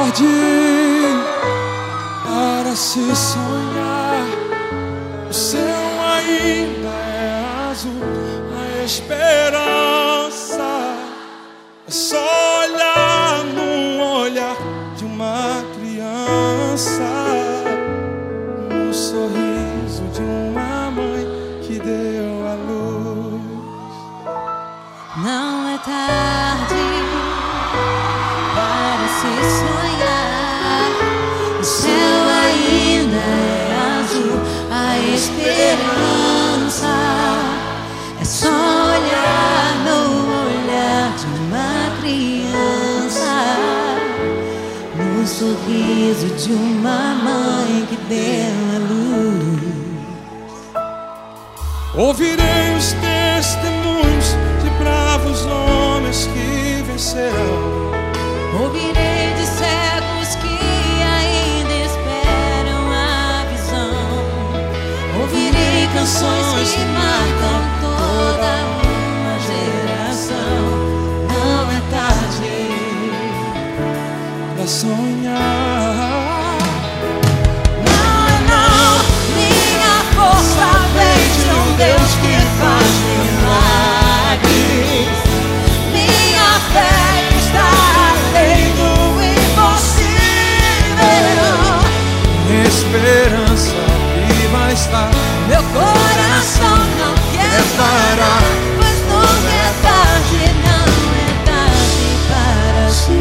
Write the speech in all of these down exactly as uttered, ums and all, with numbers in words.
tarde para se sonhar. O céu ainda é azul, a esperança é só olhar no olhar de uma criança, no sorriso de uma mãe que deu a luz. Não é tarde para se sonhar. O céu ainda é azul, a esperança é só olhar no olhar de uma criança, no sorriso de uma mãe que deu a luz. Ouvirei os testemunhos de bravos homens que vencerão. Ouvirei de cegos que ainda esperam a visão. Ouvirei canções que marcam toda uma geração. Não é tarde pra sonhar. Não, não, minha força vem de um Deus que faz milagres. Minha fé está além do impossível. Esperança viva está, Meu coração não quer parar, pois nunca é tarde, não é tarde para se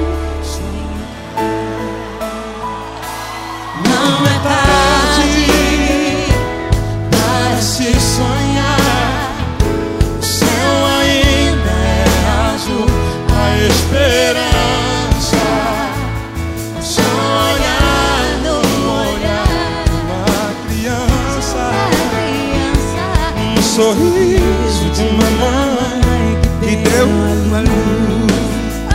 sonhar. Não é tarde para se sonhar. O céu ainda é azul, a esperança é só olhar no olhar uma criança, da criança, um sorriso de uma mãe que deu a luz.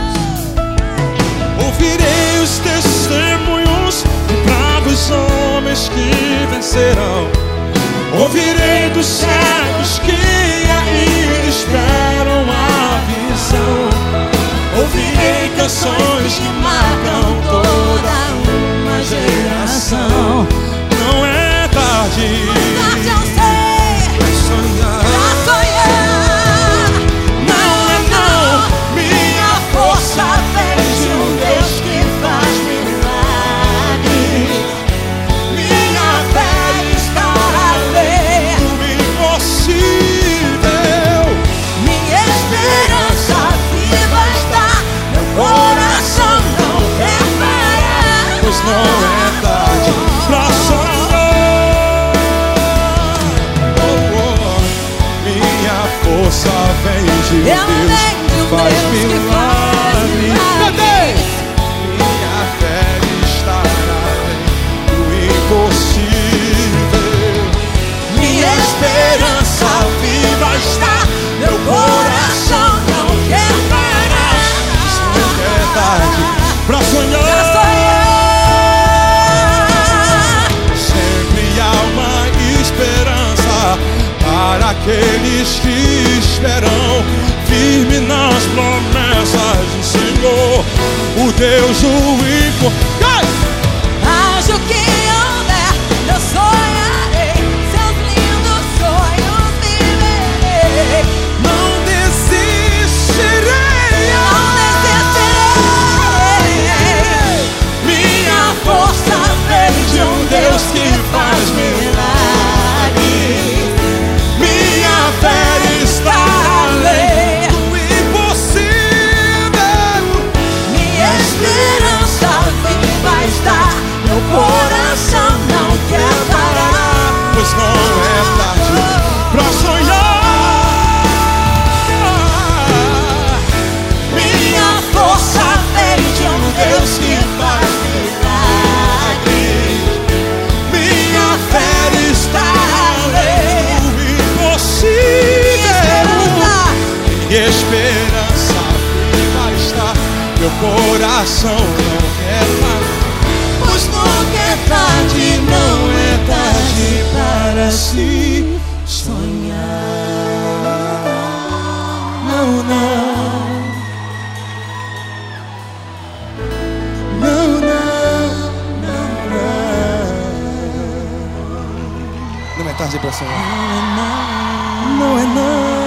Ouvirei os testemunhos de bravos homens que vencerão. Ouvirei dos cegos que ainda esperam a visão. Ouvirei canções que marcam toda uma geração. Não é tarde tarde eu sei pra sonhar. pra sonhar. Não é não, Minha força vem de um Deus que faz milagres. Minha fé está além do impossível. minha esperança viva está. Meu coração não quer parar, Pois não é tarde pra sonhar. Oh, oh. Minha força vem de um Eu Deus venho de que um faz Deus que faz milagres. milagres. Minha fé está além do impossível. Minha esperança viva está. Meu coração não quer parar. Nunca é tarde pra Pra sonhar. sonhar. Sempre há uma esperança para aqueles que esperam, firme nas promessas do Senhor, o Deus do impossível. Haja o que houver, eu sonharei. Seus lindos sonhos viverei. Não desistirei. Não desistirei. Minha Força vem de um Deus que faz milagres. minha fé está além do impossível. Minha esperança viva está. Meu coração não quer parar, Pois não é tarde pra sonhar. minha força vem de um Deus que faz milagres. Minha fé está além do impossível. E esperança viva está. Meu coração não quer parar. Pois nunca é tarde, não é tarde para se sonhar. Não, não, não, tarde para sonhar. Não é não.